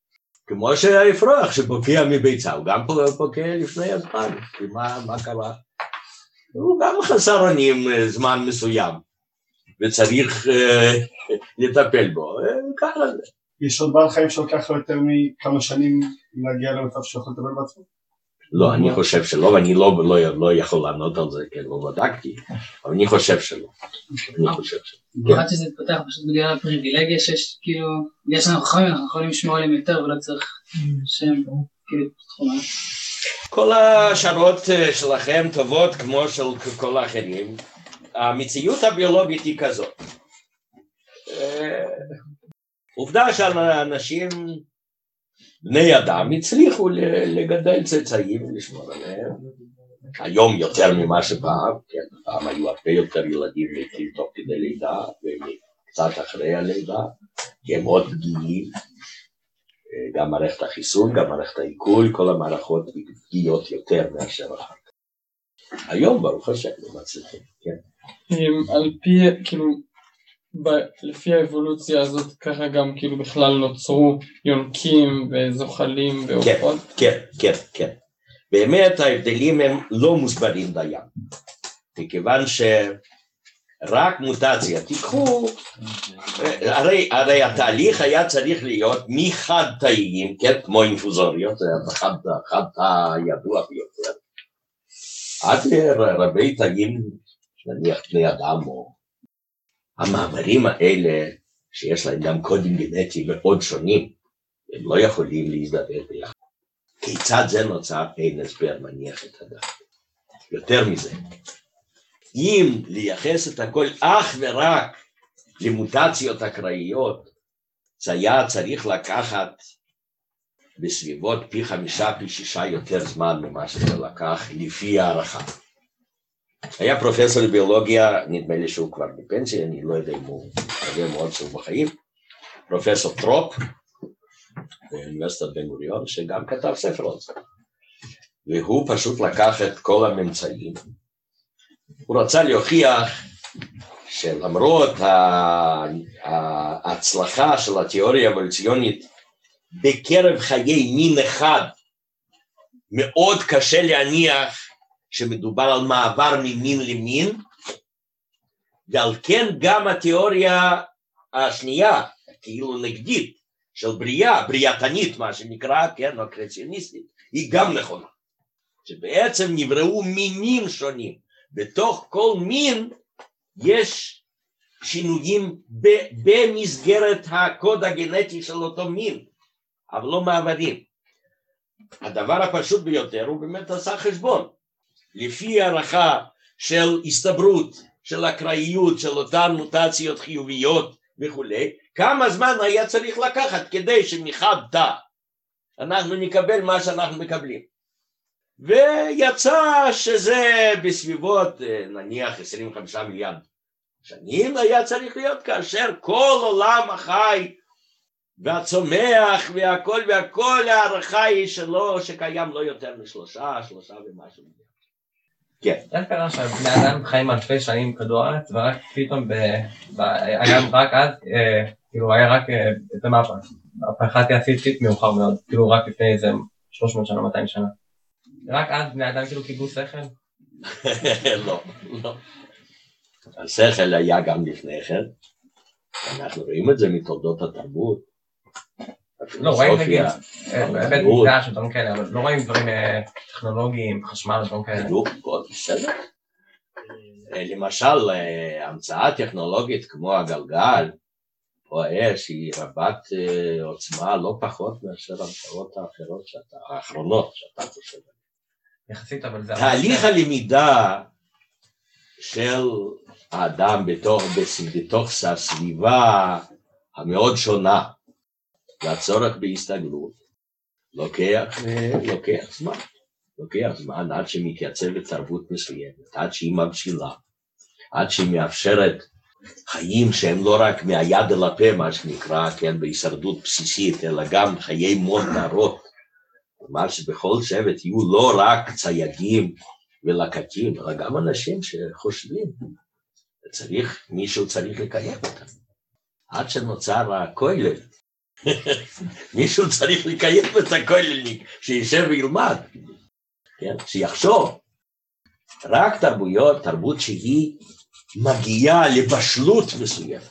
כמו שהאפרוח שפוקע מביצה, הוא גם פוקע לפני הזמן, כי מה, מה קרה? הוא גם חסר אונים זמן מסוים, וצריך uh, לטפל בו, ככה זה. יש עוד בעל חיים שלוקח לו יותר מכמה שנים להגיע למצב שיכול לטפל בעצמו? לא, אני חושב שלא, ואני לא, לא, לא יכול לענות על זה, כי לא בדקתי, אבל אני חושב שלא. אני חושב שלא. במיוחד שזה התפתח פשוט בגלל הפריבילגיה שיש, כאילו, יש לנו חכמים, אנחנו יכולים לשמור עליהם יותר, ולא צריך שהם כאילו תחומה. כל השערות שלכם טובות כמו של כל האחרים. המציאות הביולוגית היא כזאת. עובדה שאנשים, בני אדם, הצליחו לגדל צאצאים ולשמור עליהם. היום יותר ממה שפעם, כן, פעם היו הרבה יותר ילדים מתים תוך כדי לידה, וקצת אחרי הלידה, כי הם מאוד פגיעים. גם מערכת החיסון, גם מערכת העיכול, כל המערכות פגיעות יותר מאשר אחר. היום ברוך השם לא מצליחים, כן. על פי, כאילו, לפי האבולוציה הזאת, ככה גם כאילו בכלל נוצרו יונקים וזוחלים ועופות? כן, כן, כן. באמת ההבדלים הם לא מוסברים דיין. מכיוון שרק מוטציה, תיקחו, הרי, הרי התהליך היה צריך להיות מחד תאיים, כן, כמו אינפוזוריות, זה אחד, אחד הידוע ביותר. עד לרבי תאים, נניח בני אדם או המעברים האלה שיש להם גם קודים גנטיים מאוד שונים, הם לא יכולים להזדבר ביחד. כיצד זה נוצר? אין הסבר מניח את הדעת. יותר מזה, אם לייחס את הכל אך ורק למוטציות אקראיות, זה היה צריך לקחת בסביבות פי חמישה, פי שישה יותר זמן ממה שזה לקח לפי הערכה. היה פרופסור לביולוגיה, נדמה לי שהוא כבר בפנסיה, אני לא יודע אם הוא הרבה מאוד שהוא בחיים, פרופסור טרופ, באוניברסיטת בן גוריון, שגם כתב ספר על זה. והוא פשוט לקח את כל הממצאים. הוא רצה להוכיח שלמרות ההצלחה של התיאוריה האבולוציונית בקרב חיי מין אחד, מאוד קשה להניח שמדובר על מעבר ממין למין, ועל כן גם התיאוריה השנייה, כאילו נגדית, של בריאה, בריאתנית מה שנקרא, כן, או קרציוניסטית, היא גם נכונה. שבעצם נבראו מינים שונים, בתוך כל מין יש שינויים במסגרת הקוד הגנטי של אותו מין, אבל לא מעברים. הדבר הפשוט ביותר הוא באמת עשה חשבון. לפי הערכה של הסתברות, של אקראיות, של אותן מוטציות חיוביות וכולי, כמה זמן היה צריך לקחת כדי שמחד תא אנחנו נקבל מה שאנחנו מקבלים. ויצא שזה בסביבות נניח עשרים וחמישה מיליארד שנים היה צריך להיות, כאשר כל עולם החי והצומח והכל והכל הערכה היא שלו שקיים לא יותר משלושה, שלושה ומשהו. כן. איך קרה שהבני אדם חיים אלפי שנים כדור הארץ ורק פתאום היה רק אז, כאילו היה רק את המהפכה התעשייתית מאוחר מאוד, כאילו רק לפני איזה שלוש מאות שנה, מאתיים שנה. רק אז בני אדם כאילו קיבלו שכל? לא, לא. השכל היה גם לפני כן, אנחנו רואים את זה מתולדות התרבות. לא, רואים נגיד, בית מקדש ודברים כאלה, אבל לא רואים דברים טכנולוגיים, חשמל ודברים כאלה. בדיוק, בסדר. למשל, המצאה טכנולוגית כמו הגלגל, או האש, היא רבת עוצמה לא פחות מאשר המצאות האחרות, האחרונות שאתה חושב. יחסית, אבל זה... תהליך הלמידה של האדם בתוך הסביבה המאוד שונה, והצורך בהסתגלות, לוקח, לוקח זמן. לוקח זמן עד שמתייצבת תרבות מסוימת, עד שהיא מבשילה, עד שהיא מאפשרת חיים שהם לא רק מהיד אל הפה, מה שנקרא, כן, בהישרדות בסיסית, אלא גם חיי מון נערות. כלומר שבכל שבט יהיו לא רק ציידים ולקקים, אלא גם אנשים שחושבים, צריך, מישהו צריך לקיים אותם. עד שנוצר הכולל, מישהו צריך לקיים את הכוללניק, שישב וילמד, כן? שיחשוב. רק תרבויות, תרבות שהיא מגיעה לבשלות מסוימת,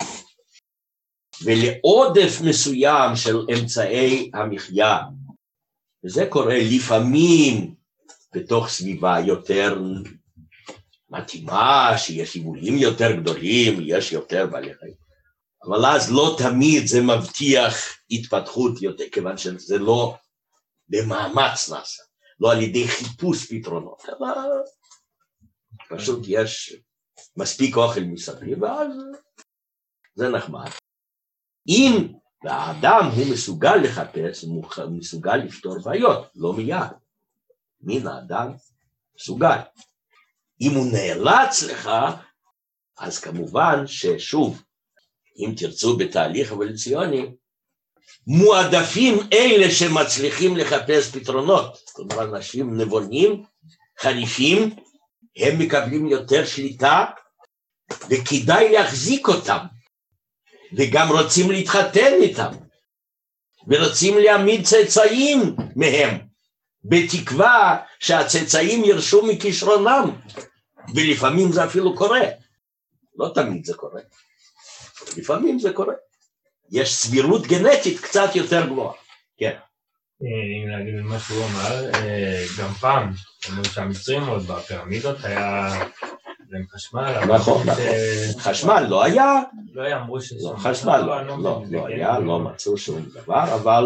ולעודף מסוים של אמצעי המחיה, וזה קורה לפעמים בתוך סביבה יותר מתאימה, שיש עיבולים יותר גדולים, יש יותר בעלי חיים. אבל אז לא תמיד זה מבטיח התפתחות יותר, כיוון שזה לא במאמץ נעשה, לא על ידי חיפוש פתרונות, אלא פשוט יש מספיק אוכל מסביב, ואז זה נחמד. אם האדם הוא מסוגל לחפש, הוא מסוגל לפתור בעיות, לא מיד. מן האדם מסוגל. אם הוא נאלץ לך, אז כמובן ששוב, אם תרצו בתהליך אבולוציוני, מועדפים אלה שמצליחים לחפש פתרונות. כלומר, אנשים נבונים, חריפים, הם מקבלים יותר שליטה, וכדאי להחזיק אותם, וגם רוצים להתחתן איתם, ורוצים להעמיד צאצאים מהם, בתקווה שהצאצאים ירשו מכישרונם, ולפעמים זה אפילו קורה. לא תמיד זה קורה, לפעמים זה קורה. יש סבירות גנטית קצת יותר גבוהה. כן. אם להגיד מה שהוא אמר, גם פעם, אמרו שהמצרים עוד בפירמידות היה להם חשמל. נכון, נכון. חשמל לא היה. לא היה, אמרו ש... חשמל לא היה, לא מצאו שום דבר, אבל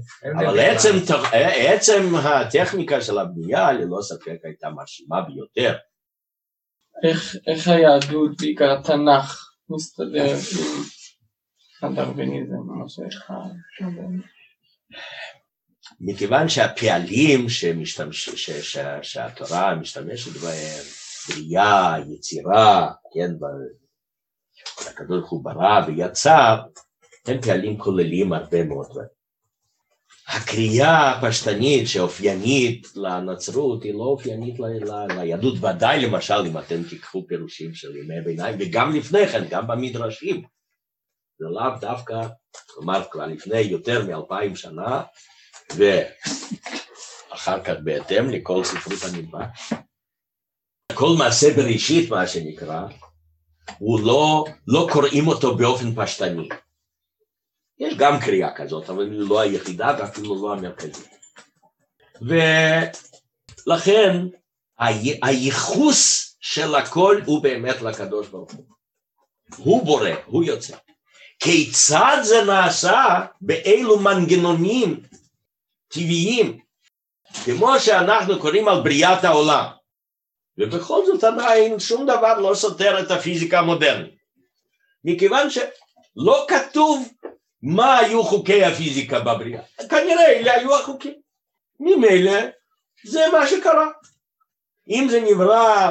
עצם הטכניקה של הבנייה ללא ספק הייתה מרשימה ביותר. איך היהדות, בעיקר התנ"ך, מסתדר עם הדרוויניזם, מה שאיך... מכיוון שהפעלים שהתורה משתמשת בהם, בריאה, יצירה, כן, הקדוש ברוך הוא ברא ויצר, הם פעלים כוללים הרבה מאוד דברים. הקריאה הפשטנית שאופיינית לנצרות היא לא אופיינית ליהדות, ודאי למשל אם אתם תיקחו פירושים של ימי ביניים, וגם לפני כן, גם במדרשים. זה לאו דווקא, כלומר כבר לפני יותר מאלפיים שנה, ואחר כך בהתאם לכל ספרות הנדבך. כל מעשה בראשית, מה שנקרא, הוא לא, לא קוראים אותו באופן פשטני. יש גם קריאה כזאת, אבל היא לא היחידה ואפילו לא המרכזית. ולכן, הייחוס של הכל הוא באמת לקדוש ברוך הוא. הוא בורא, הוא יוצא. כיצד זה נעשה באילו מנגנונים טבעיים, כמו שאנחנו קוראים על בריאת העולם. ובכל זאת עדיין שום דבר לא סותר את הפיזיקה המודרנית. מכיוון שלא כתוב מה היו חוקי הפיזיקה בבריאה. כנראה אלה היו החוקים. ממילא זה מה שקרה. אם זה נברא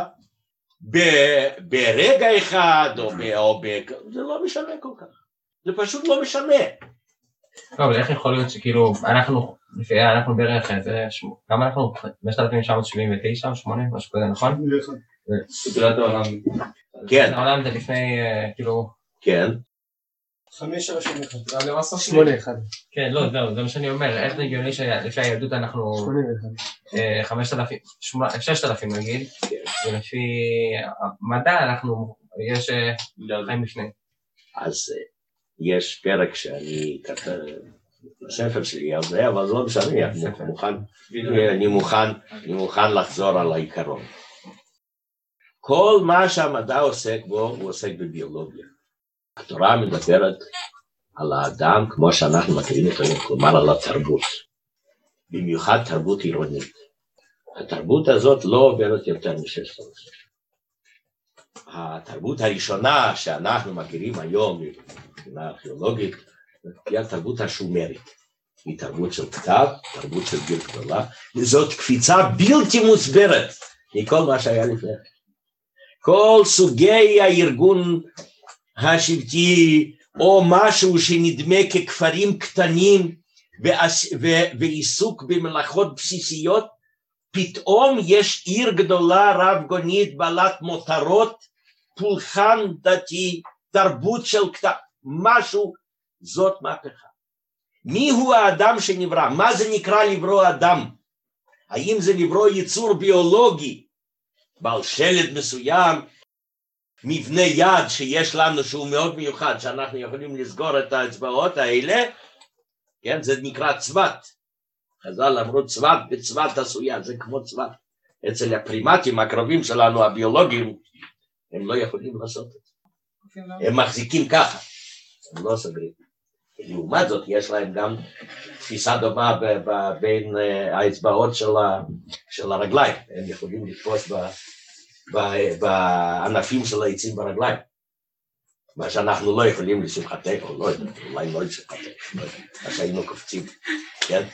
ב- ברגע אחד או ב... או ב... זה לא משנה כל כך. זה פשוט לא משנה. לא, אבל איך יכול להיות שכאילו אנחנו, לפי אנחנו בערך, כמה אנחנו? חמשת אלפים תשע מאות שבעים ותשע או שמונה, משהו כזה, נכון? בגלל העולם. כן. העולם זה לפני, כאילו... כן. חמש שלושים אחד. שמונה אחד. כן, לא, זהו, זה מה שאני אומר, איך זה הגיוני שלפי היהדות אנחנו... שמונה ואחד. חמשת אלפים, ששת אלפים נגיד, ולפי המדע אנחנו, יש חיים לפני. אז יש פרק שאני כתב בספר שלי על זה, אבל לא משנה, אני מוכן, אני מוכן, אני מוכן לחזור על העיקרון. כל מה שהמדע עוסק בו, הוא עוסק בביולוגיה. התורה מדברת על האדם כמו שאנחנו מכירים אותו, כלומר על התרבות. במיוחד תרבות עירונית. התרבות הזאת לא עוברת יותר משש אלף. התרבות הראשונה שאנחנו מכירים היום, מבחינה ארכיאולוגית, היא התרבות השומרית. היא תרבות של כתב, תרבות של גיל גדולה, וזאת קפיצה בלתי מוסברת מכל מה שהיה לפני. כל סוגי הארגון השבטי, או משהו שנדמה ככפרים קטנים, ועיסוק במלאכות בסיסיות, פתאום יש עיר גדולה רב גונית, בעלת מותרות, פולחן דתי, תרבות של כתב, משהו, זאת מהפכה. מי הוא האדם שנברא? מה זה נקרא לברוא אדם? האם זה לברוא יצור ביולוגי, בעל שלד מסוים, מבנה יד שיש לנו שהוא מאוד מיוחד, שאנחנו יכולים לסגור את האצבעות האלה, כן, זה נקרא צבת. חז"ל אמרו צבת בצבת עשויה, זה כמו צבת. אצל הפרימטים הקרובים שלנו, הביולוגיים, הם לא יכולים לעשות את זה. הם מחזיקים ככה, הם לא סוגרים. לעומת זאת, יש להם גם תפיסה דומה בין האצבעות של הרגליים. הם יכולים לתפוס בענפים של העצים ברגליים. מה שאנחנו לא יכולים לשמחתנו, לא יודע, אולי לא לשמחתנו, מה שהיינו קופצים, כן?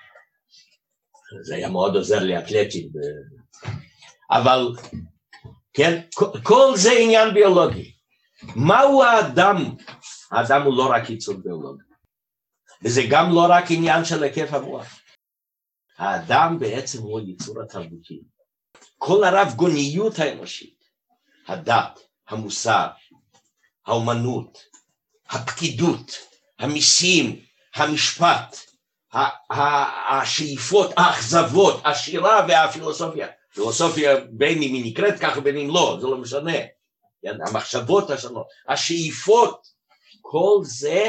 זה היה מאוד עוזר לאתלטים. אבל, כן, כל זה עניין ביולוגי. מהו האדם? האדם הוא לא רק יצור ביולוגי. וזה גם לא רק עניין של היקף המוח. האדם בעצם הוא יצור התרבותי. כל הרב גוניות האנושית, הדת, המוסר, האומנות, הפקידות, המיסים, המשפט, השאיפות, האכזבות, השירה והפילוסופיה. פילוסופיה בין אם היא נקראת ככה בין אם לא, זה לא משנה. המחשבות השונות, השאיפות, כל זה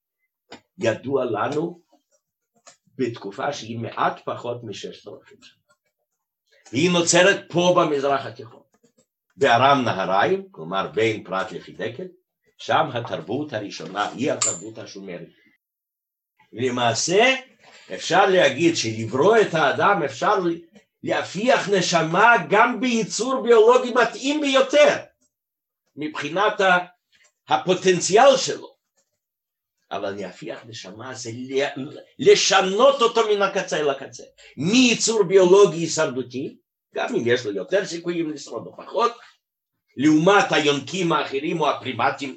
ידוע לנו בתקופה שהיא מעט פחות מששת אלפים שנה. והיא נוצרת פה במזרח התיכון. בארם נהריים, כלומר בין פרת לחידקל, שם התרבות הראשונה היא התרבות השומרית. ולמעשה אפשר להגיד שלברוא את האדם אפשר להפיח נשמה גם ביצור ביולוגי מתאים ביותר, מבחינת הפוטנציאל שלו. אבל להפיח נשמה זה לשנות אותו מן הקצה אל הקצה. מייצור ביולוגי הישרדותי, גם אם יש לו יותר סיכויים לשרוד או פחות, לעומת היונקים האחרים או הפרימטים,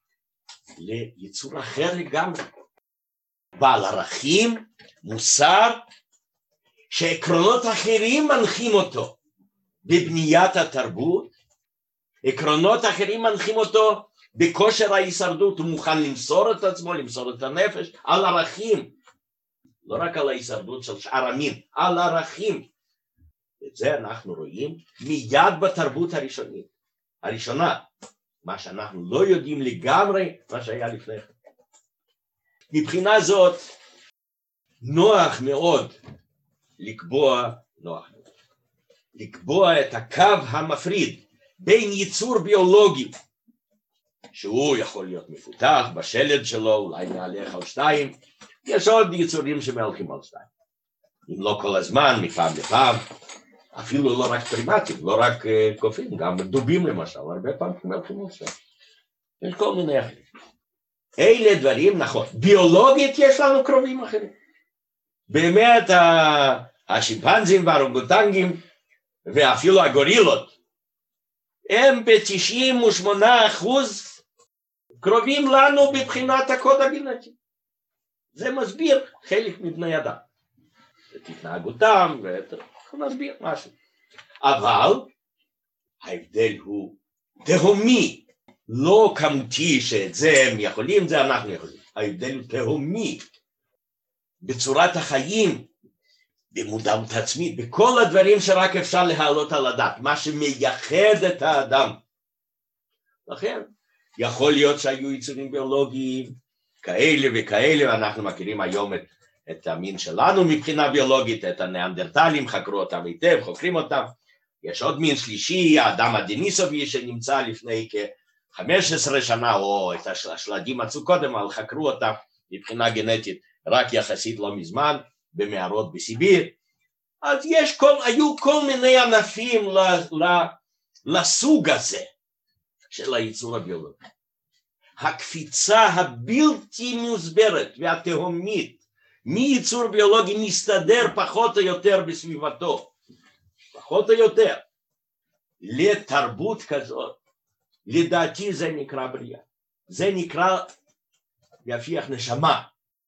ליצור אחר לגמרי. בעל ערכים, מוסר, שעקרונות אחרים מנחים אותו בבניית התרבות, עקרונות אחרים מנחים אותו בכושר ההישרדות, הוא מוכן למסור את עצמו, למסור את הנפש, על ערכים, לא רק על ההישרדות של שאר המין, על ערכים. את זה אנחנו רואים מיד בתרבות הראשונית, הראשונה, מה שאנחנו לא יודעים לגמרי מה שהיה לפני כן. מבחינה זאת, נוח מאוד לקבוע, נוח מאוד, לקבוע את הקו המפריד בין יצור ביולוגי, שהוא יכול להיות מפותח בשלד שלו, אולי מהלך על שתיים, יש עוד יצורים שמהלכים על שתיים. אם לא כל הזמן, מפעם לפעם, אפילו לא רק פרימטים, לא רק uh, קופים, גם דובים למשל, הרבה פעמים מהלכים על שתיים. יש כל מיני אחרים. אלה דברים, נכון, ביולוגית יש לנו קרובים אחרים. באמת השימפנזים והאורנגוטנגים ואפילו הגורילות, הם ב-תשעים ושמונה אחוז קרובים לנו בבחינת הקוד הגנטי. זה מסביר חלק מבני אדם. את התנהגותם, ואת... מסביר משהו. אבל ההבדל הוא תהומי, לא כמותי שאת זה הם יכולים, זה אנחנו יכולים. ההבדל הוא תהומי, בצורת החיים, במודעות עצמית, בכל הדברים שרק אפשר להעלות על הדעת, מה שמייחד את האדם. לכן, יכול להיות שהיו יצורים ביולוגיים כאלה וכאלה, ואנחנו מכירים היום את, את המין שלנו מבחינה ביולוגית, את הניאנדרטלים, חקרו אותם היטב, חוקרים אותם. יש עוד מין שלישי, האדם הדניסובי שנמצא לפני כ-חמש עשרה שנה, או את השלדים מצאו קודם, אבל חקרו אותם מבחינה גנטית רק יחסית לא מזמן, במערות בסיביר. אז יש כל, היו כל מיני ענפים ל, ל, לסוג הזה של היצור הביולוגי. הקפיצה הבלתי מוסברת והתהומית מייצור ביולוגי מסתדר פחות או יותר בסביבתו, פחות או יותר, לתרבות כזאת, לדעתי זה נקרא בריאה. זה נקרא להפיח נשמה.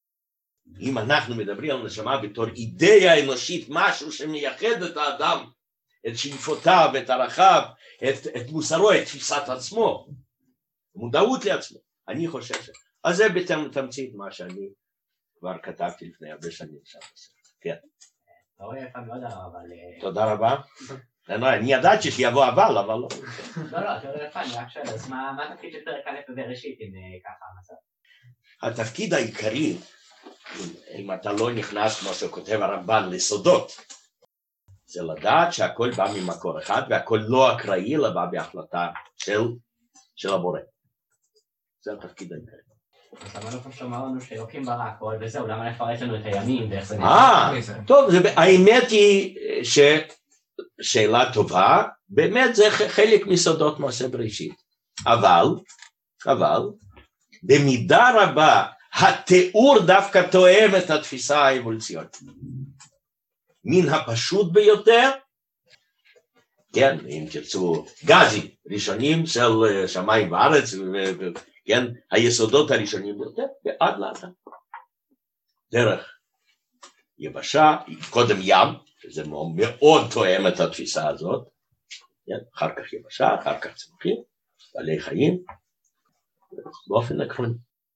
אם אנחנו מדברים על נשמה בתור אידאה אנושית, משהו שמייחד את האדם, את שאיפותיו, את ערכיו, את, את מוסרו, את תפיסת עצמו, מודעות לעצמו, אני חושב ש... אז זה בתמצית מה שאני כבר כתבתי לפני הרבה שנים שם. כן. תיאוריה יפה מאוד, אבל... תודה רבה. אני ידעתי שיבוא אבל, אבל לא. לא, לא, תיאוריה יפה, אני רק שואל, אז מה התפקיד של פרק א' בבראשית, אם ככה המצב? התפקיד העיקרי, אם אתה לא נכנס, כמו שכותב הרמב"ן, לסודות, זה לדעת שהכל בא ממקור אחד, והכל לא אקראי, אלא בא בהחלטה של, של הבורא. זה התפקיד העיקרי. אז למה לא כמו שאומר לנו שאלוקים ברא הכל, וזהו, למה לפרט לנו את הימים, ואיך זה אה, טוב, זה, האמת היא ששאלה טובה, באמת זה חלק מסודות מעשה בראשית, אבל, אבל, במידה רבה, התיאור דווקא תואם את התפיסה האבולוציונית. מן הפשוט ביותר, כן, אם תרצו, גזים ראשונים של שמיים וארץ, כן, היסודות הראשונים ביותר, ועד לאדם. דרך יבשה, קודם ים, שזה מאוד תואם את התפיסה הזאת, כן, אחר כך יבשה, אחר כך צמחים, בעלי חיים, באופן עקרוני.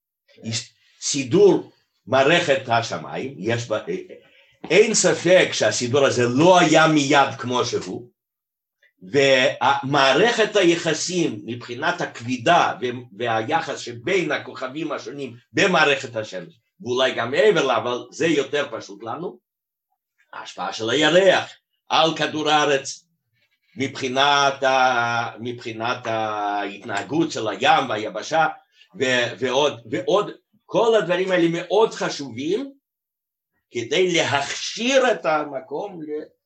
סידור מערכת השמיים, יש בה, אין ספק שהסידור הזה לא היה מיד כמו שהוא, ומערכת היחסים מבחינת הכבידה והיחס שבין הכוכבים השונים במערכת השמש, ואולי גם מעבר לה, אבל זה יותר פשוט לנו, ההשפעה של הירח על כדור הארץ, מבחינת, ה, מבחינת ההתנהגות של הים והיבשה, ו, ועוד, ועוד, כל הדברים האלה מאוד חשובים, כדי להכשיר את המקום,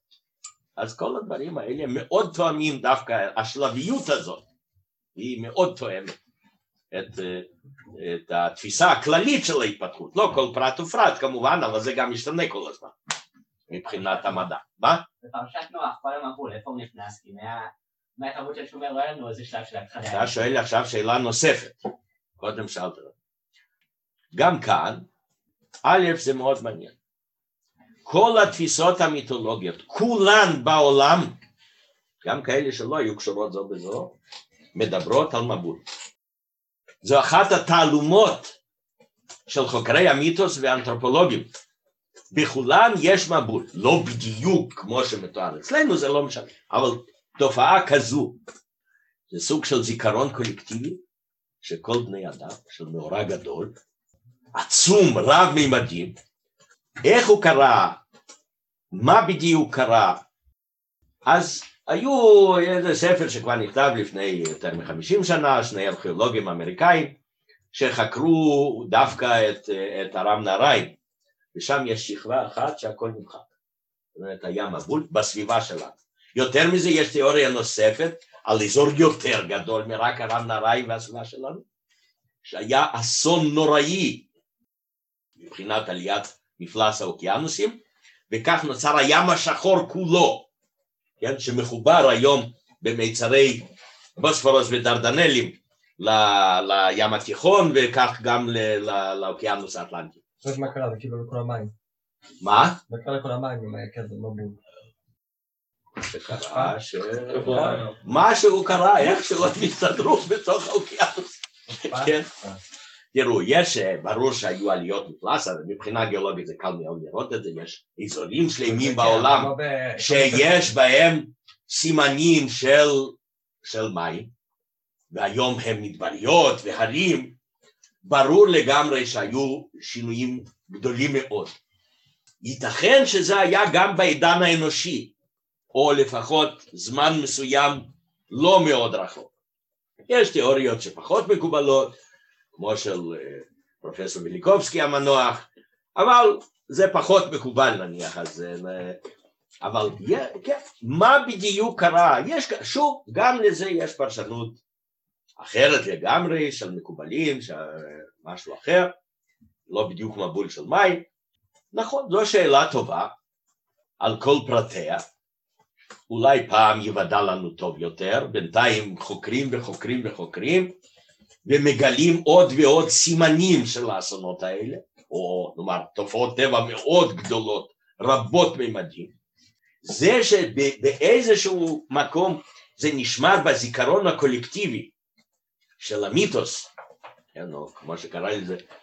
אז כל הדברים האלה מאוד תואמים דווקא, השלביות הזאת, היא מאוד תואמת את, את התפיסה הכללית של ההתפתחות, לא כל פרט ופרט כמובן, אבל זה גם משתנה כל הזמן, מבחינת המדע. מה? בפרשת נוח, כל המבול, איפה הוא נכנס? כי מהתרבות של שומר לא היה לנו איזה שלב של התחלה. אתה שואל עכשיו שאלה נוספת, קודם שאלת. גם כאן, א' זה מאוד מעניין. כל התפיסות המיתולוגיות, כולן בעולם, גם כאלה שלא היו קשורות זו בזו, מדברות על מבול. זו אחת התעלומות של חוקרי המיתוס והאנתרופולוגים. בכולן יש מבול, לא בדיוק כמו שמתואר אצלנו, זה לא משנה, אבל תופעה כזו, זה סוג של זיכרון קולקטיבי, שכל בני אדם, של מאורע גדול, עצום, רב מימדים, איך הוא קרה, מה בדיוק קרה, אז היו איזה ספר שכבר נכתב לפני יותר מחמישים שנה, שני ארכיאולוגים אמריקאים, שחקרו דווקא את, את הרב נהריים, ושם יש שכבה אחת שהכל נמחק, זאת אומרת היה מבול בסביבה שלנו. יותר מזה יש תיאוריה נוספת, על אזור יותר גדול מרק הרב נהריים והסביבה שלנו, שהיה אסון נוראי, מבחינת עליית מפלס האוקיינוסים, וכך נוצר הים השחור כולו, כן, שמחובר היום במיצרי בוספורוס ודרדנלים לים התיכון, וכך גם לאוקיינוס האטלנטי. אז מה קרה? זה כאילו לכל המים. מה? מה קרה לכל המים אם היה כזה מבול? שקרה ש... משהו קרה, איך שלא מסתדרו בתוך האוקיינוס. כן. תראו, יש, ברור שהיו עליות מפלס, אבל מבחינה גיאולוגית זה קל מאוד לראות את זה, יש אזורים שלמים בעולם שיש בהם סימנים של, של מים, והיום הם מדבריות והרים, ברור לגמרי שהיו שינויים גדולים מאוד. ייתכן שזה היה גם בעידן האנושי, או לפחות זמן מסוים לא מאוד רחוק. יש תיאוריות שפחות מקובלות, כמו של פרופסור מיליקובסקי המנוח, אבל זה פחות מקובל נניח, אז, אבל כן, מה בדיוק קרה? יש, שוב, גם לזה יש פרשנות אחרת לגמרי של מקובלים, משהו אחר, לא בדיוק מבול של מים. נכון, זו שאלה טובה, על כל פרטיה, אולי פעם יוודע לנו טוב יותר, בינתיים חוקרים וחוקרים וחוקרים, ומגלים עוד ועוד סימנים של האסונות האלה, או נאמר תופעות טבע מאוד גדולות, רבות ממדים. זה שבאיזשהו מקום זה נשמר בזיכרון הקולקטיבי של המיתוס, כן, או כמו שקרא לזה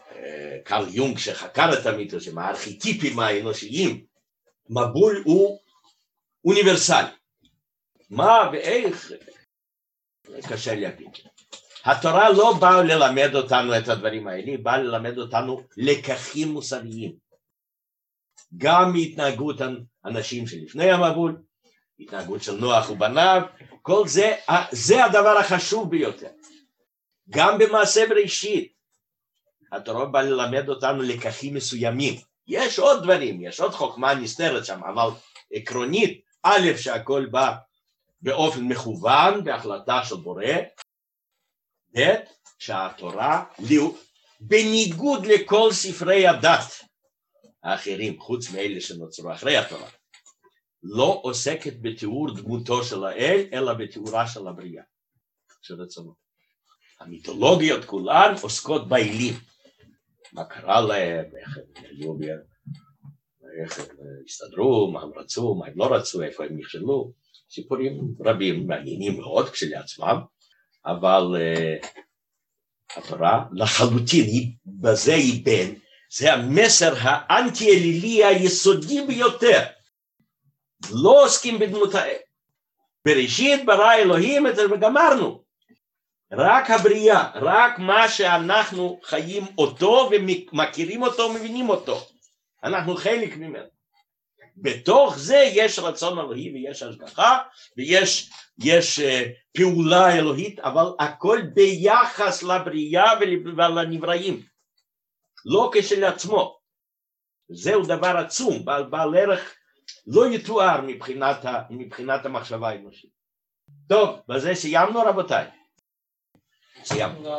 קרל יונג שחקר את המיתוסים, הארכיטיפים האנושיים, מבול הוא אוניברסלי. מה ואיך? קשה להגיד. התורה לא באה ללמד אותנו את הדברים האלה, היא באה ללמד אותנו לקחים מוסריים. גם מהתנהגות האנשים שלפני המבול, התנהגות של נוח ובניו, כל זה, זה הדבר החשוב ביותר. גם במעשה בראשית, התורה באה ללמד אותנו לקחים מסוימים. יש עוד דברים, יש עוד חוכמה נסתרת שם, אבל עקרונית, א' שהכל בא באופן מכוון, בהחלטה של בורא, ב' שהתורה, בניגוד לכל ספרי הדת האחרים, חוץ מאלה שנוצרו אחרי התורה, לא עוסקת בתיאור דמותו של האל, אלא בתיאורה של הבריאה, של רצונו. המיתולוגיות כולן עוסקות באלים. מה קרה להם, איך הם היו, איך הם הסתדרו, מה הם רצו, מה הם לא רצו, איפה הם נכשלו. סיפורים רבים מעניינים מאוד כשלעצמם, אבל uh, התורה לחלוטין, היא, בזה היא בין, זה המסר האנטי-אלילי היסודי ביותר. לא עוסקים בדמות האל. בראשית ברא אלוהים את זה וגמרנו. רק הבריאה, רק מה שאנחנו חיים אותו ומכירים אותו ומבינים אותו. אנחנו חלק ממנו. בתוך זה יש רצון אלוהי ויש השגחה ויש יש, uh, פעולה אלוהית, אבל הכל ביחס לבריאה ולנבראים. לא כשלעצמו. זהו דבר עצום, בעל, בעל ערך לא יתואר מבחינת, ה, מבחינת המחשבה האנושית. טוב, בזה סיימנו רבותיי. סיימנו.